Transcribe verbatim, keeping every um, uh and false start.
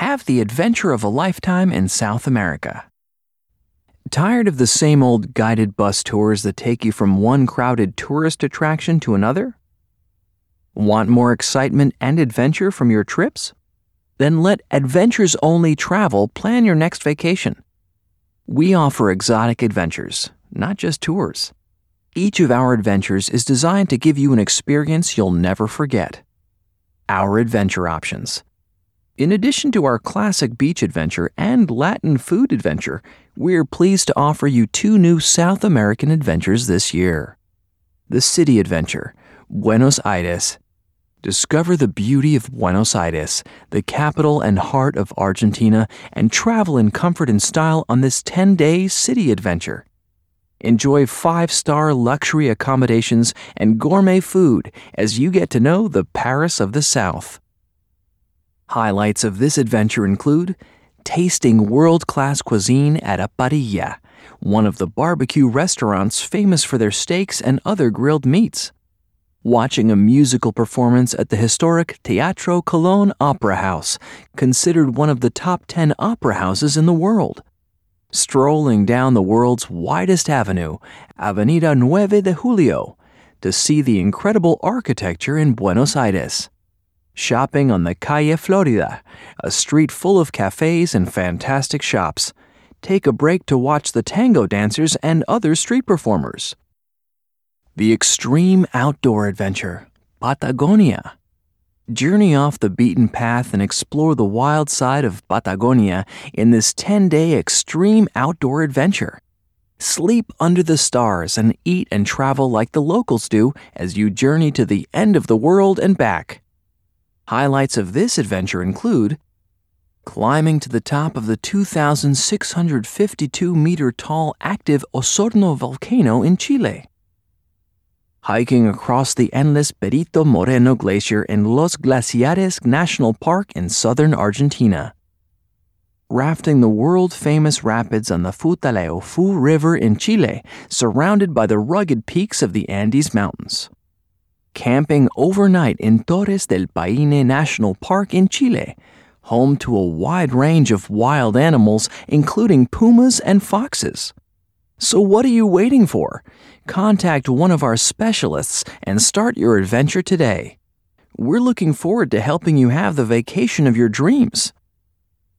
have the adventure of a lifetime in South America. Tired of the same old guided bus tours that take you from one crowded tourist attraction to another? Want more excitement and adventure from your trips? Then let Adventures Only Travel plan your next vacation. We offer exotic adventures, not just tours. Each of our adventures is designed to give you an experience you'll never forget. Our adventure options. In addition to our classic beach adventure and Latin food adventure, we're pleased to offer you two new South American adventures this year. The City Adventure, Buenos Aires. Discover the beauty of Buenos Aires, the capital and heart of Argentina, and travel in comfort and style on this ten-day city adventure. Enjoy five-star luxury accommodations and gourmet food as you get to know the Paris of the South. Highlights of this adventure include tasting world-class cuisine at a parrilla, one of the barbecue restaurants famous for their steaks and other grilled meats. Watching a musical performance at the historic Teatro Colón Opera House, considered one of the top ten opera houses in the world. Strolling down the world's widest avenue, Avenida nueve de Julio, to see the incredible architecture in Buenos Aires. Shopping on the Calle Florida, a street full of cafes and fantastic shops. Take a break to watch the tango dancers and other street performers. The extreme outdoor adventure, Patagonia. Journey off the beaten path and explore the wild side of Patagonia in this ten-day extreme outdoor adventure. Sleep under the stars and eat and travel like the locals do as you journey to the end of the world and back. Highlights of this adventure include climbing to the top of the two thousand six hundred fifty-two meter tall active Osorno volcano in Chile. Hiking across the endless Perito Moreno Glacier in Los Glaciares National Park in southern Argentina. Rafting the world-famous rapids on the Futaleufú River in Chile, surrounded by the rugged peaks of the Andes Mountains. Camping overnight in Torres del Paine National Park in Chile, home to a wide range of wild animals, including pumas and foxes. So what are you waiting for? Contact one of our specialists and start your adventure today. We're looking forward to helping you have the vacation of your dreams.